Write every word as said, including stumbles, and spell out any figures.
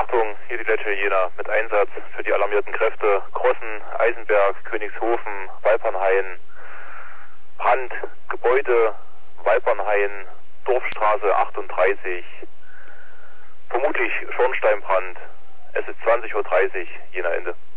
Achtung, hier die Lecce Jena mit Einsatz für die alarmierten Kräfte Krossen, Eisenberg, Königshofen, Walpernhain, Brand, Gebäude, Walpernhain, Dorfstraße achtunddreißig, vermutlich Schornsteinbrand. Es ist zwanzig Uhr dreißig, Jena Ende.